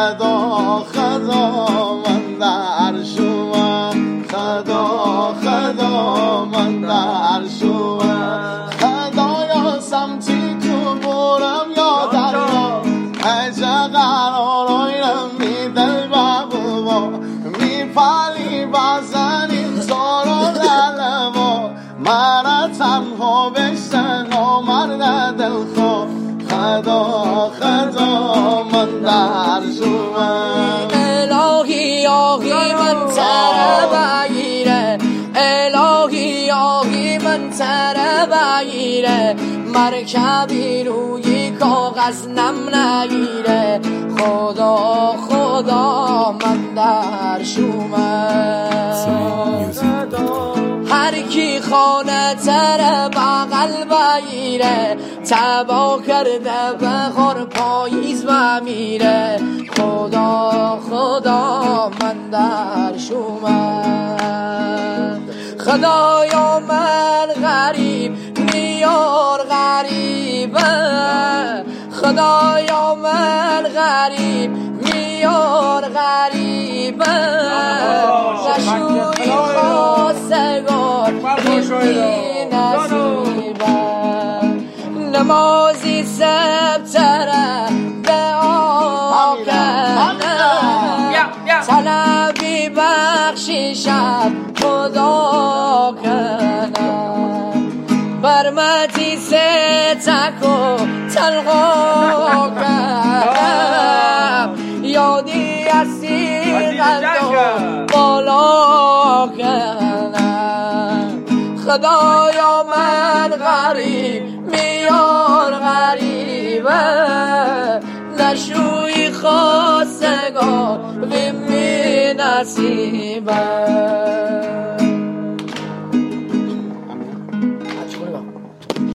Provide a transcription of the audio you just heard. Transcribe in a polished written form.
خدا خدا من در شما، خدا خدا من در شما، خدایا سمتی تو برم یا دریا، هجا قرارایرم می دل بابا، می پالی بازن این زار و دلوا، مرا تنها بشتن آمرد دلخوا، خدا خدا من در شما. الهی آهی من سر بگیره، الهی آهی من سر بگیره، مرکبی روی کاغذ نم نگیره، خدا خدا من در شما. هر کی خانه تر بغل بگیره، تبا کرده بخور پاییز بمیره، خدا خدا من در شما. خدایا من غریب میار غریبه، خدایا من غریب میار غریبه، نشوی خواستگار بی نصیبه، نمازی سبتره دعا کنه، طلبی بخشیشم خدا کنه، برمتی ستک و تلقا کنم، یادی اسی قلب و بالا کنم، خدایا من غریب میار غریبه، نشوی خواستگار بی نصیبه.